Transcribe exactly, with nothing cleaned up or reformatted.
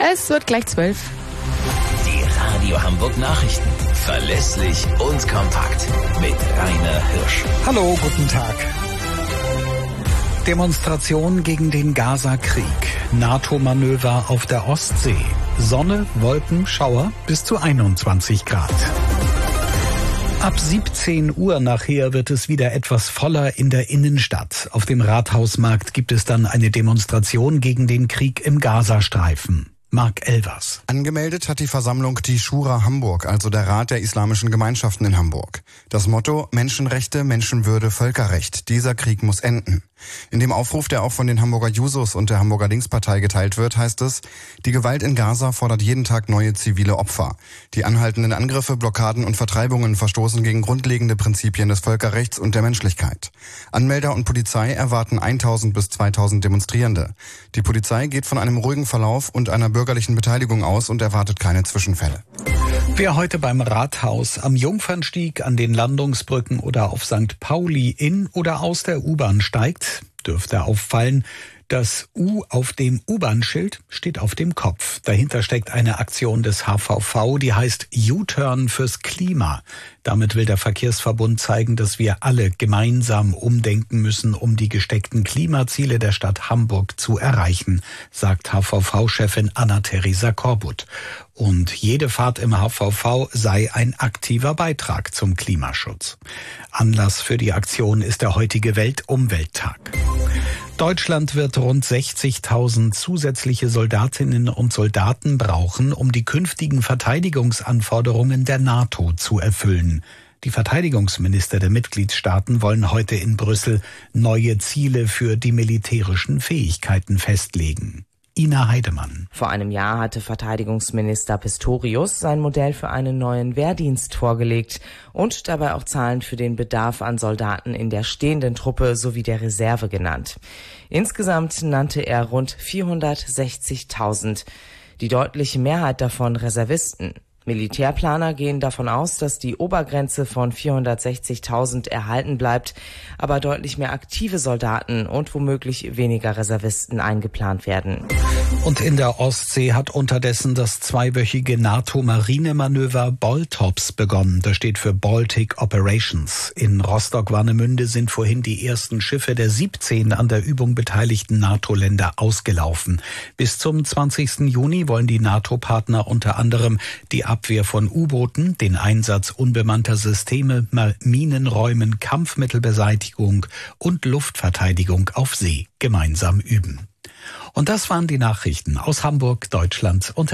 Es wird gleich zwölf. Die Radio Hamburg Nachrichten. Verlässlich und kompakt. Mit Rainer Hirsch. Hallo, guten Tag. Demonstration gegen den Gaza-Krieg. NATO-Manöver auf der Ostsee. Sonne, Wolken, Schauer bis zu einundzwanzig Grad. Ab siebzehn Uhr nachher wird es wieder etwas voller in der Innenstadt. Auf dem Rathausmarkt gibt es dann eine Demonstration gegen den Krieg im Gazastreifen. Marc Elvers. Angemeldet hat die Versammlung die Schura Hamburg, also der Rat der islamischen Gemeinschaften in Hamburg. Das Motto: Menschenrechte, Menschenwürde, Völkerrecht. Dieser Krieg muss enden. In dem Aufruf, der auch von den Hamburger Jusos und der Hamburger Linkspartei geteilt wird, heißt es: Die Gewalt in Gaza fordert jeden Tag neue zivile Opfer. Die anhaltenden Angriffe, Blockaden und Vertreibungen verstoßen gegen grundlegende Prinzipien des Völkerrechts und der Menschlichkeit. Anmelder und Polizei erwarten eintausend bis zweitausend Demonstrierende. Die Polizei geht von einem ruhigen Verlauf und einer bürgerlichen Beteiligung aus und erwartet keine Zwischenfälle. Wer heute beim Rathaus, am Jungfernstieg, an den Landungsbrücken oder auf Sankt Pauli in oder aus der U-Bahn steigt, dürfte auffallen: Das U auf dem U-Bahn-Schild steht auf dem Kopf. Dahinter steckt eine Aktion des H V V, die heißt U-Turn fürs Klima. Damit will der Verkehrsverbund zeigen, dass wir alle gemeinsam umdenken müssen, um die gesteckten Klimaziele der Stadt Hamburg zu erreichen, sagt H V V-Chefin Anna-Theresa Korbut. Und jede Fahrt im H V V sei ein aktiver Beitrag zum Klimaschutz. Anlass für die Aktion ist der heutige Weltumwelttag. Deutschland wird rund sechzigtausend zusätzliche Soldatinnen und Soldaten brauchen, um die künftigen Verteidigungsanforderungen der NATO zu erfüllen. Die Verteidigungsminister der Mitgliedstaaten wollen heute in Brüssel neue Ziele für die militärischen Fähigkeiten festlegen. Ina Heidemann. Vor einem Jahr hatte Verteidigungsminister Pistorius sein Modell für einen neuen Wehrdienst vorgelegt und dabei auch Zahlen für den Bedarf an Soldaten in der stehenden Truppe sowie der Reserve genannt. Insgesamt nannte er rund vierhundertsechzigtausend, die deutliche Mehrheit davon Reservisten. Militärplaner gehen davon aus, dass die Obergrenze von vierhundertsechzigtausend erhalten bleibt, aber deutlich mehr aktive Soldaten und womöglich weniger Reservisten eingeplant werden. Und in der Ostsee hat unterdessen das zweiwöchige NATO-Marinemanöver BOLTOPS begonnen. Das steht für Baltic Operations. In Rostock-Warnemünde sind vorhin die ersten Schiffe der siebzehn an der Übung beteiligten NATO-Länder ausgelaufen. Bis zum zwanzigsten Juni wollen die NATO-Partner unter anderem die Abwehr von U-Booten, den Einsatz unbemannter Systeme, Minenräumen, Kampfmittelbeseitigung und Luftverteidigung auf See gemeinsam üben. Und das waren die Nachrichten aus Hamburg, Deutschland und